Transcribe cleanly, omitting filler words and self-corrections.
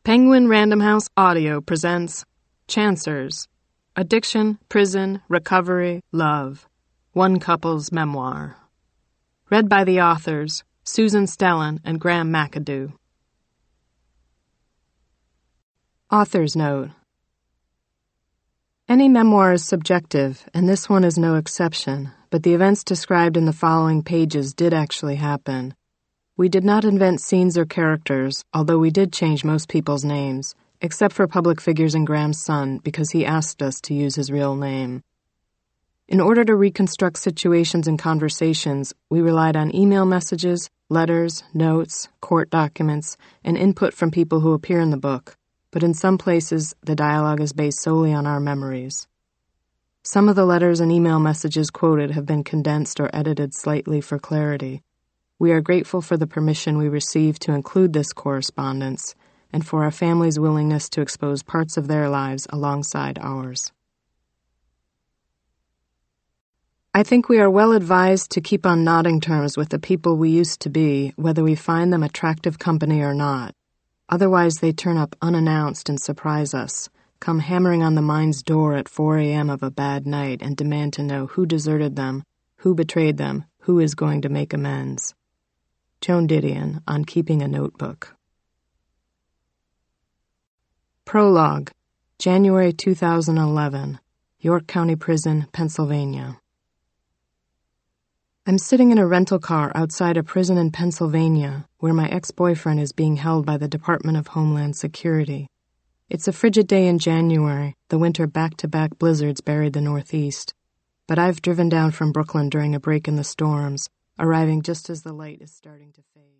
Penguin Random House Audio presents Chancers, Addiction, Prison, Recovery, Love, One Couple's Memoir. Read by the authors, Susan Stellan and Graham McAdoo. Author's Note. Any memoir is subjective, and this one is no exception, but the events described in the following pages did actually happen. We did not invent scenes or characters, although we did change most people's names, except for public figures and Graham's son, because he asked us to use his real name. In order to reconstruct situations and conversations, we relied on email messages, letters, notes, court documents, and input from people who appear in the book, but in some places, the dialogue is based solely on our memories. Some of the letters and email messages quoted have been condensed or edited slightly for clarity. We are grateful for the permission we received to include this correspondence and for our family's willingness to expose parts of their lives alongside ours. I think we are well advised to keep on nodding terms with the people we used to be, whether we find them attractive company or not. Otherwise, they turn up unannounced and surprise us, come hammering on the mind's door at 4 a.m. of a bad night and demand to know who deserted them, who betrayed them, who is going to make amends. Joan Didion on Keeping a Notebook. Prologue, January 2011, York County Prison, Pennsylvania. I'm sitting in a rental car outside a prison in Pennsylvania where my ex-boyfriend is being held by the Department of Homeland Security. It's a frigid day in January. The winter back-to-back blizzards buried the Northeast. But I've driven down from Brooklyn during a break in the storms, arriving just as the light is starting to fade.